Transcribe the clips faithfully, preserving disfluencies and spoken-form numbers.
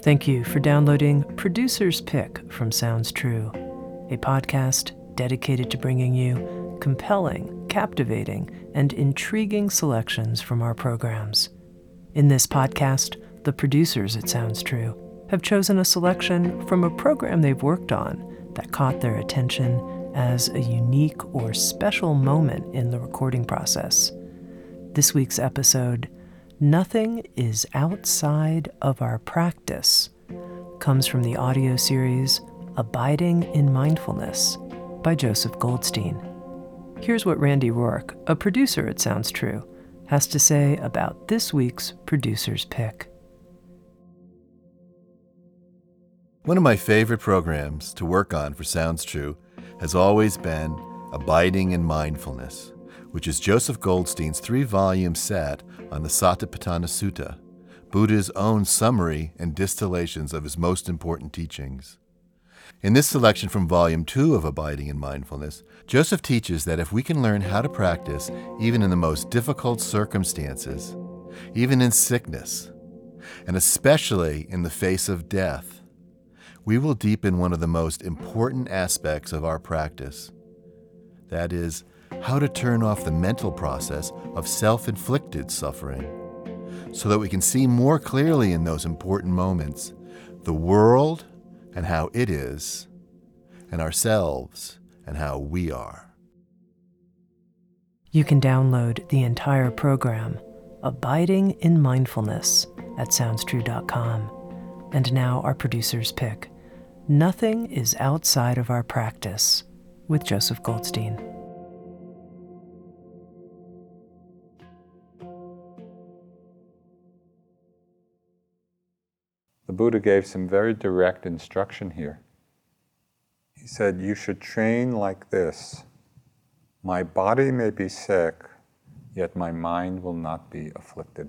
Thank you for downloading Producer's Pick from Sounds True, a podcast dedicated to bringing you compelling, captivating, and intriguing selections from our programs. In this podcast, the producers at Sounds True have chosen a selection from a program they've worked on that caught their attention as a unique or special moment in the recording process. This week's episode, Nothing is Outside of Our Practice, comes from the audio series Abiding in Mindfulness by Joseph Goldstein. Here's what Randy Rourke, a producer at Sounds True, has to say about this week's Producer's Pick. One of my favorite programs to work on for Sounds True has always been Abiding in Mindfulness, which is Joseph Goldstein's three-volume set on the Satipatthana Sutta, Buddha's own summary and distillations of his most important teachings. In this selection from Volume two of Abiding in Mindfulness, Joseph teaches that if we can learn how to practice even in the most difficult circumstances, even in sickness, and especially in the face of death, we will deepen one of the most important aspects of our practice. That is, how to turn off the mental process of self-inflicted suffering, so that we can see more clearly in those important moments the world and how it is, and ourselves and how we are. You can download the entire program, Abiding in Mindfulness, at sounds true dot com. And now our producer's pick, Nothing is Outside of Our Practice, with Joseph Goldstein. The Buddha gave some very direct instruction here. He said, you should train like this. My body may be sick, yet my mind will not be afflicted.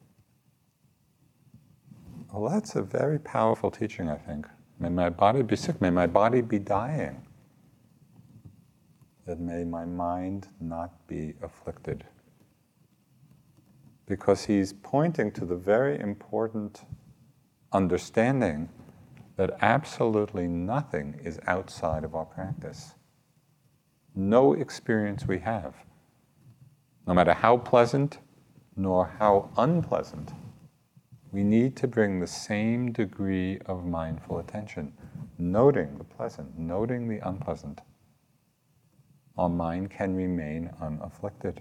Well, that's a very powerful teaching, I think. May my body be sick, may my body be dying, that may my mind not be afflicted. Because he's pointing to the very important understanding that absolutely nothing is outside of our practice. No experience we have, no matter how pleasant nor how unpleasant, we need to bring the same degree of mindful attention, noting the pleasant, noting the unpleasant. Our mind can remain unafflicted.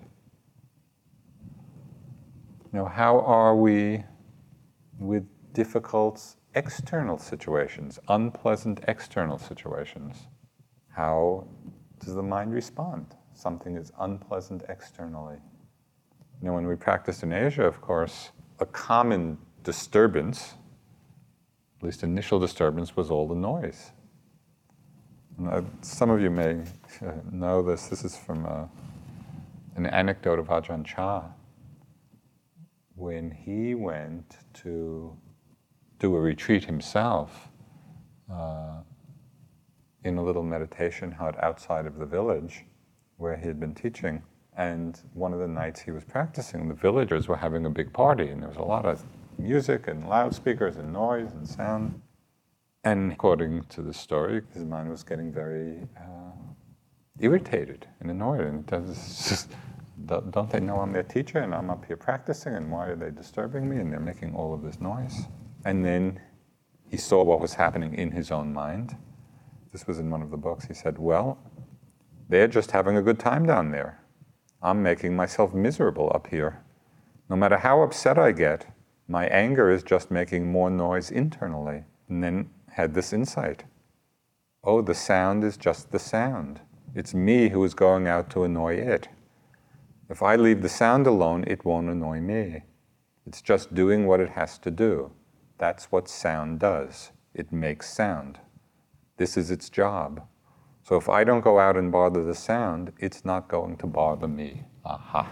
Now, how are we with difficult external situations, unpleasant external situations? How does the mind respond? Something is unpleasant externally. You know, when we practiced in Asia, of course, a common disturbance, at least initial disturbance, was all the noise. Uh, some of you may uh, know this. This is from uh, an anecdote of Ajahn Chah. When he went to do a retreat himself uh, in a little meditation hut outside of the village where he had been teaching. And one of the nights he was practicing, the villagers were having a big party, and there was a lot of music and loudspeakers and noise and sound. And according to the story, his mind was getting very uh, irritated and annoyed. And it's just, don't they know I'm their teacher and I'm up here practicing, and why are they disturbing me? And they're making all of this noise. And then he saw what was happening in his own mind. This was in one of the books. He said, well, they're just having a good time down there. I'm making myself miserable up here. No matter how upset I get, my anger is just making more noise internally. And then had this insight. Oh, the sound is just the sound. It's me who is going out to annoy it. If I leave the sound alone, it won't annoy me. It's just doing what it has to do. That's what sound does. It makes sound. This is its job. So if I don't go out and bother the sound, it's not going to bother me. Aha.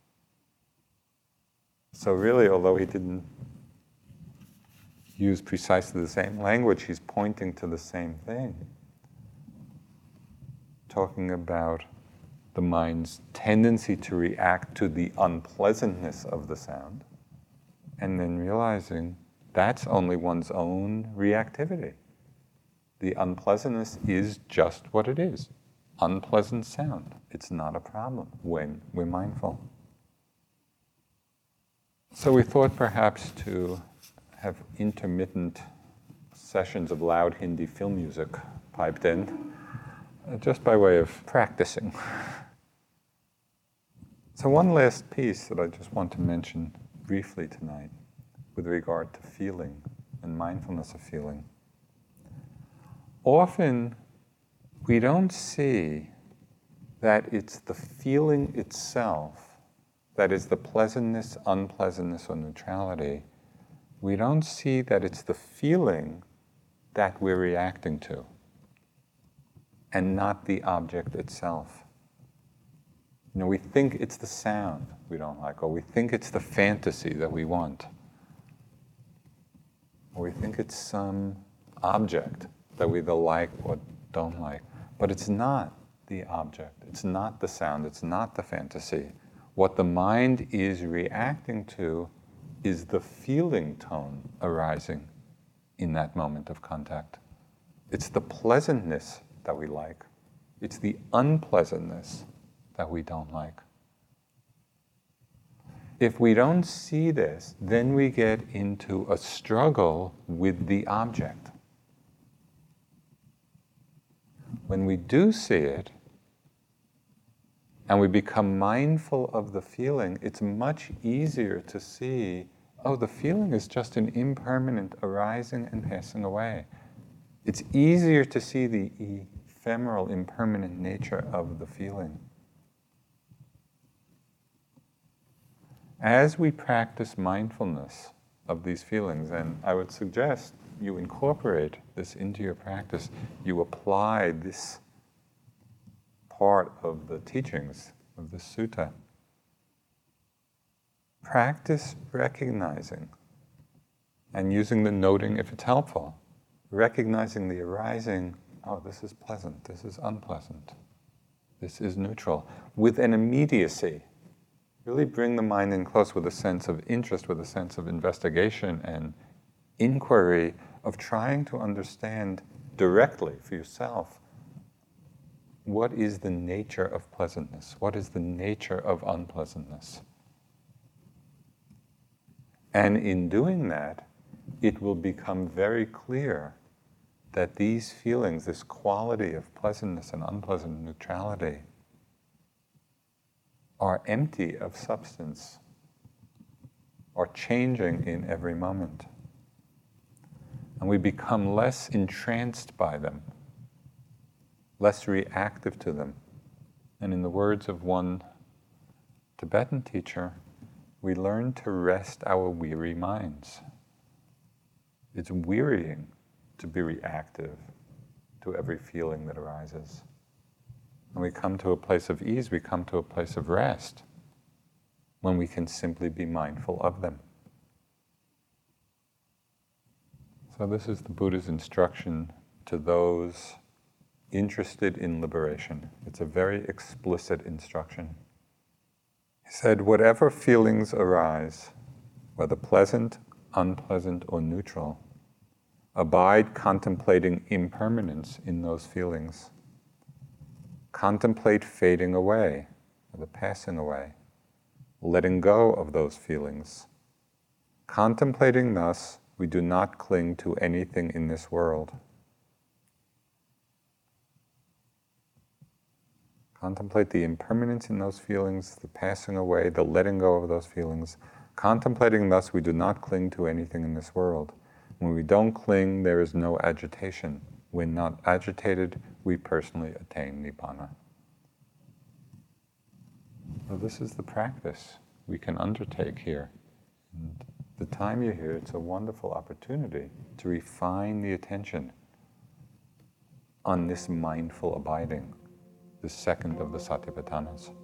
So really, although he didn't use precisely the same language, he's pointing to the same thing. Talking about the mind's tendency to react to the unpleasantness of the sound, and then realizing that's only one's own reactivity. The unpleasantness is just what it is. Unpleasant sound. It's not a problem when we're mindful. So we thought perhaps to have intermittent sessions of loud Hindi film music piped in, uh, just by way of practicing. So one last piece that I just want to mention briefly tonight with regard to feeling and mindfulness of feeling. Often we don't see that it's the feeling itself that is the pleasantness, unpleasantness, or neutrality. We don't see that it's the feeling that we're reacting to and not the object itself. You know, we think it's the sound we don't like, or we think it's the fantasy that we want, or we think it's some object that we either like or don't like. But it's not the object, it's not the sound, it's not the fantasy. What the mind is reacting to is the feeling tone arising in that moment of contact. It's the pleasantness that we like. It's the unpleasantness that we don't like. If we don't see this, then we get into a struggle with the object. When we do see it, and we become mindful of the feeling, it's much easier to see, oh, the feeling is just an impermanent arising and passing away. It's easier to see the ephemeral, impermanent nature of the feeling. As we practice mindfulness of these feelings, and I would suggest you incorporate this into your practice, you apply this part of the teachings of the sutta. Practice recognizing and using the noting if it's helpful. Recognizing the arising, oh, this is pleasant, this is unpleasant, this is neutral, with an immediacy. Really bring the mind in close with a sense of interest, with a sense of investigation and inquiry, of trying to understand directly for yourself what is the nature of pleasantness, what is the nature of unpleasantness. And in doing that, it will become very clear that these feelings, this quality of pleasantness and unpleasant neutrality, are empty of substance, are changing in every moment. And we become less entranced by them, less reactive to them. And in the words of one Tibetan teacher, we learn to rest our weary minds. It's wearying to be reactive to every feeling that arises. When we come to a place of ease, we come to a place of rest when we can simply be mindful of them. So this is the Buddha's instruction to those interested in liberation. It's a very explicit instruction. He said, whatever feelings arise, whether pleasant, unpleasant, or neutral, abide contemplating impermanence in those feelings. Contemplate fading away, or the passing away, letting go of those feelings. Contemplating thus, we do not cling to anything in this world. Contemplate the impermanence in those feelings, the passing away, the letting go of those feelings. Contemplating thus, we do not cling to anything in this world. When we don't cling, there is no agitation. When not agitated, we personally attain Nibbana. So this is the practice we can undertake here. And the time you're here, it's a wonderful opportunity to refine the attention on this mindful abiding, the second of the Satipatthanas.